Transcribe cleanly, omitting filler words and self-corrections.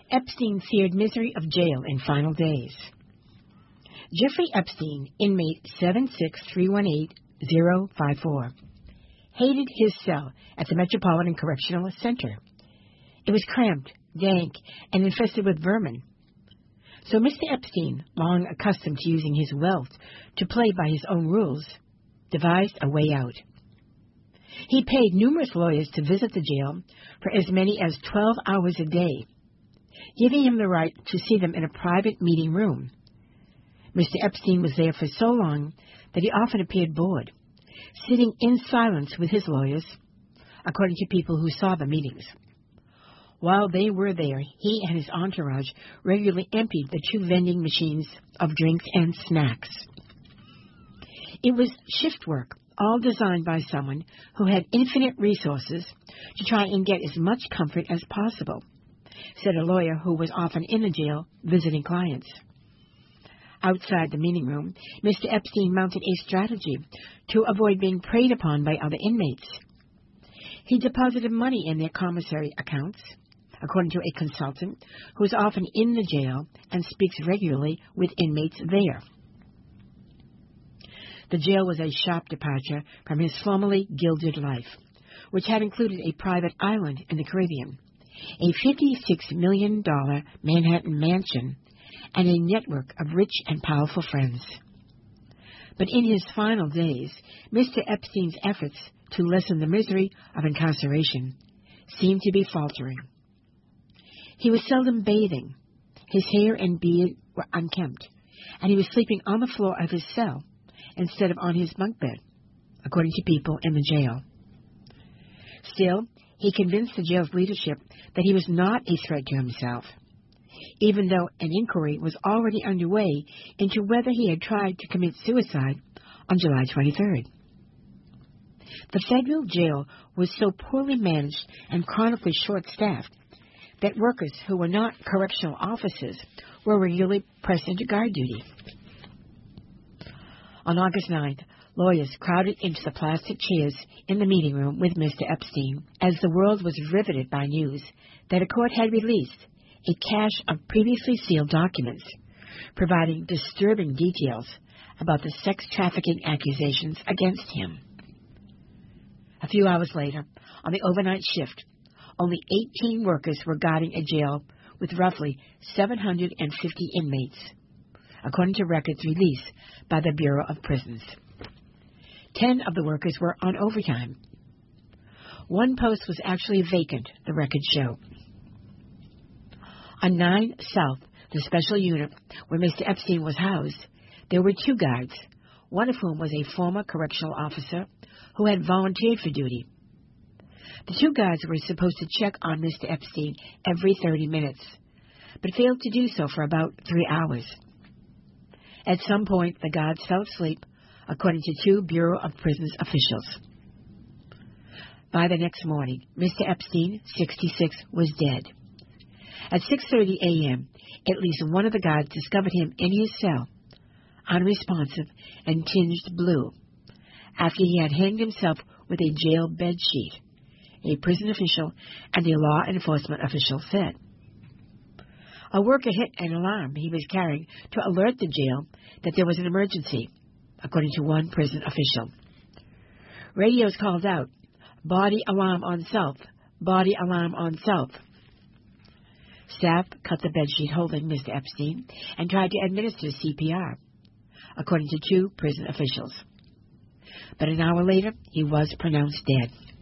Epstein feared misery of jail in final days. Jeffrey Epstein, inmate 76318-054, hated his cell at the Metropolitan Correctional Center. It was cramped, dank, and infested with vermin. So Mr. Epstein, long accustomed to using his wealth to play by his own rules, devised a way out. He paid numerous lawyers to visit the jail for as many as 12 hours a day, giving him the right to see them in a private meeting room. Mr. Epstein was there for so long that he often appeared bored, sitting in silence with his lawyers, according to people who saw the meetings. While they were there, he and his entourage regularly emptied the two vending machines of drinks and snacks. It was shift work, all designed by someone who had infinite resources to try and get as much comfort as possible, said a lawyer who was often in the jail visiting clients. Outside the meeting room, Mr. Epstein mounted a strategy to avoid being preyed upon by other inmates. He deposited money in their commissary accounts, according to a consultant who is often in the jail and speaks regularly with inmates there. The jail was a sharp departure from his formerly gilded life, which had included a private island in the Caribbean, a $56 million Manhattan mansion, and a network of rich and powerful friends. But in his final days, Mr. Epstein's efforts to lessen the misery of incarceration seemed to be faltering. He was seldom bathing. His hair and beard were unkempt, and he was sleeping on the floor of his cell instead of on his bunk bed, according to people in the jail. Still, he convinced the jail's leadership that he was not a threat to himself, even though an inquiry was already underway into whether he had tried to commit suicide on July 23rd. The federal jail was so poorly managed and chronically short-staffed that workers who were not correctional officers were regularly pressed into guard duty. On August 9th, lawyers crowded into the plastic chairs in the meeting room with Mr. Epstein as the world was riveted by news that a court had released a cache of previously sealed documents, providing disturbing details about the sex trafficking accusations against him. A few hours later, on the overnight shift, only 18 workers were guarding a jail with roughly 750 inmates, according to records released by the Bureau of Prisons. 10 of the workers were on overtime. One post was actually vacant, the records show. On 9 South, the special unit where Mr. Epstein was housed, there were 2 guards, one of whom was a former correctional officer who had volunteered for duty. The 2 guards were supposed to check on Mr. Epstein every 30 minutes, but failed to do so for about 3 hours. At some point, the guards fell asleep, according to 2 Bureau of Prisons officials. By the next morning, Mr. Epstein, 66, was dead. At 6:30 a.m., at least one of the guards discovered him in his cell, unresponsive and tinged blue, after he had hanged himself with a jail bed sheet, a prison official and a law enforcement official said. A worker hit an alarm he was carrying to alert the jail that there was an emergency, according to one prison official. Radios called out, "Body alarm on South, body alarm on South." Staff cut the bedsheet holding Mr. Epstein and tried to administer CPR, according to 2 prison officials. But an hour later, he was pronounced dead.